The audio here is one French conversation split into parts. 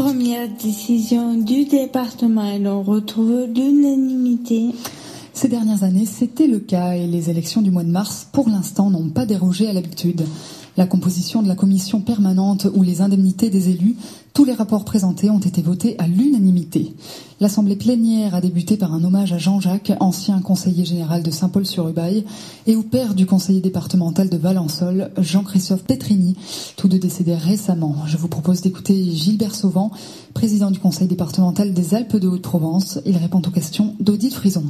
première décision du département et l'on retrouve l'unanimité. Ces dernières années, c'était le cas et les élections du mois de mars, pour l'instant, n'ont pas dérogé à l'habitude. La composition de la commission permanente ou les indemnités des élus, tous les rapports présentés ont été votés à l'unanimité. L'assemblée plénière a débuté par un hommage à Jean-Jacques, ancien conseiller général de Saint-Paul-sur-Ubaye, et au père du conseiller départemental de Valençol, Jean-Christophe Petrini, tous deux décédés récemment. Je vous propose d'écouter Gilbert Sauvant, président du conseil départemental des Alpes de Haute-Provence. Il répond aux questions d'Odile Frison.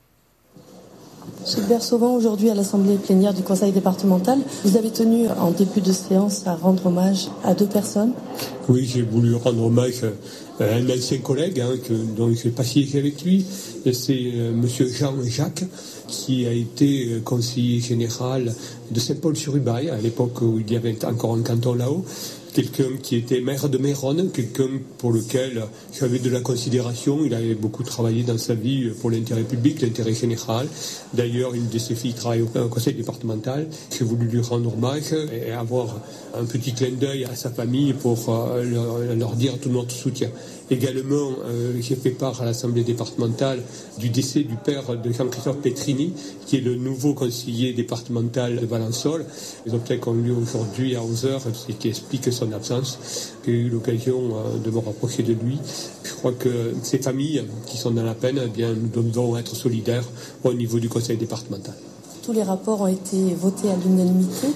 Gilbert Sauvant, aujourd'hui à l'Assemblée plénière du Conseil départemental, vous avez tenu en début de séance à rendre hommage à deux personnes. Oui, j'ai voulu rendre hommage à un ancien collègue dont j'ai pas siégé avec lui. C'est monsieur Jean-Jacques, qui a été conseiller général de Saint-Paul-sur-Ubaye à l'époque où il y avait encore un canton là-haut. Quelqu'un qui était maire de Méronne, quelqu'un pour lequel j'avais de la considération. Il avait beaucoup travaillé dans sa vie pour l'intérêt public, l'intérêt général. D'ailleurs, une de ses filles travaille au conseil départemental. J'ai voulu lui rendre hommage et avoir un petit clin d'œil à sa famille pour leur dire tout notre soutien. Également, j'ai fait part à l'Assemblée départementale du décès du père de Jean-Christophe Petrini, qui est le nouveau conseiller départemental de Valençol. Les obsèques ont lieu aujourd'hui à 11h, ce qui explique son absence. J'ai eu l'occasion de me rapprocher de lui. Je crois que ces familles qui sont dans la peine, eh bien, nous devons être solidaires au niveau du conseil départemental. Tous les rapports ont été votés à l'unanimité.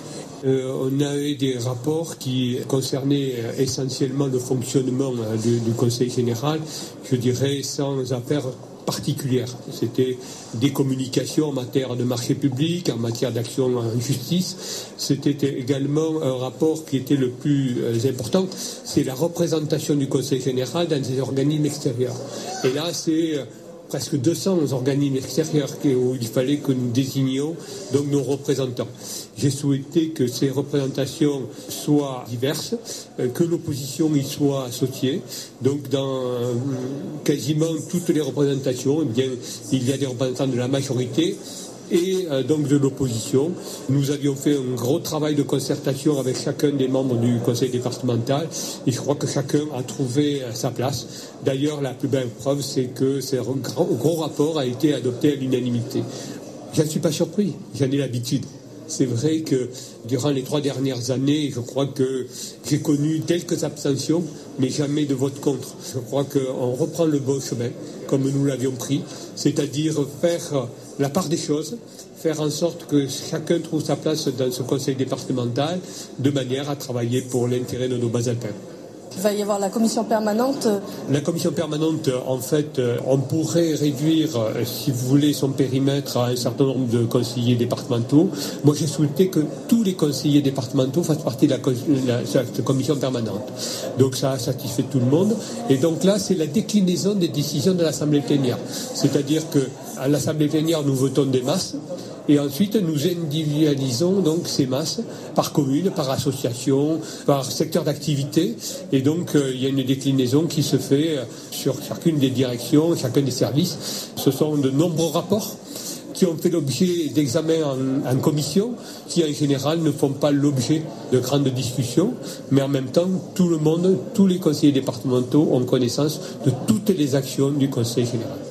On a eu des rapports qui concernaient essentiellement le fonctionnement du Conseil général, je dirais sans affaires particulières. C'était des communications en matière de marché public, en matière d'action en justice. C'était également un rapport qui était le plus important, c'est la représentation du Conseil général dans des organismes extérieurs. Et là, c'est presque 200 organismes extérieurs où il fallait que nous désignions donc nos représentants. J'ai souhaité que ces représentations soient diverses, que l'opposition y soit associée. Donc dans quasiment toutes les représentations, eh bien, il y a des représentants de la majorité et donc de l'opposition. Nous avions fait un gros travail de concertation avec chacun des membres du conseil départemental et je crois que chacun a trouvé sa place. D'ailleurs, la plus belle preuve, c'est que ce gros rapport a été adopté à l'unanimité. Je ne suis pas surpris, j'en ai l'habitude. C'est vrai que durant les 3 dernières années, je crois que j'ai connu quelques abstentions, mais jamais de vote contre. Je crois qu'on reprend le bon chemin, comme nous l'avions pris, c'est-à-dire faire la part des choses, faire en sorte que chacun trouve sa place dans ce conseil départemental, de manière à travailler pour l'intérêt de nos Bas-Alpins. Il va y avoir la commission permanente. La commission permanente, en fait, on pourrait réduire, si vous voulez, son périmètre à un certain nombre de conseillers départementaux. Moi, j'ai souhaité que tous les conseillers départementaux fassent partie de cette commission permanente. Donc, ça a satisfait tout le monde. Et donc là, c'est la déclinaison des décisions de l'Assemblée plénière. C'est-à-dire qu'à l'Assemblée plénière, nous votons des masses. Et ensuite, nous individualisons donc ces masses par commune, par association, par secteur d'activité. Et donc, il y a une déclinaison qui se fait sur chacune des directions, chacun des services. Ce sont de nombreux rapports qui ont fait l'objet d'examens en commission, qui en général ne font pas l'objet de grandes discussions, mais en même temps, tout le monde, tous les conseillers départementaux ont connaissance de toutes les actions du Conseil général.